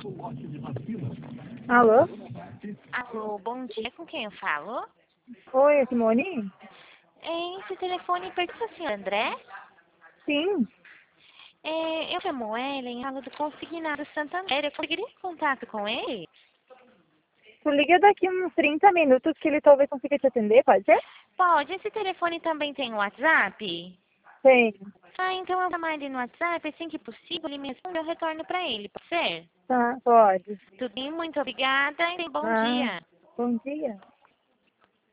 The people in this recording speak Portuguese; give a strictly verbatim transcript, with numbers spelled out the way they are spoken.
Alô? Alô, bom dia, com quem eu falo? Oi, é Simone? É, esse telefone pertence ao senhor André? Sim. É, eu chamo Ellen, falo do Consignado Santander. Eu conseguiria contato com ele? Tu liga daqui uns trinta minutos que ele talvez consiga te atender, pode ser? Pode, esse telefone também tem WhatsApp? Tem. Ah, então eu vou chamar ele no WhatsApp, assim que possível, ele me responde, eu retorno para ele, pode ser? Tá, pode. Tudo bem, muito obrigada e bom Ah, dia. bom dia.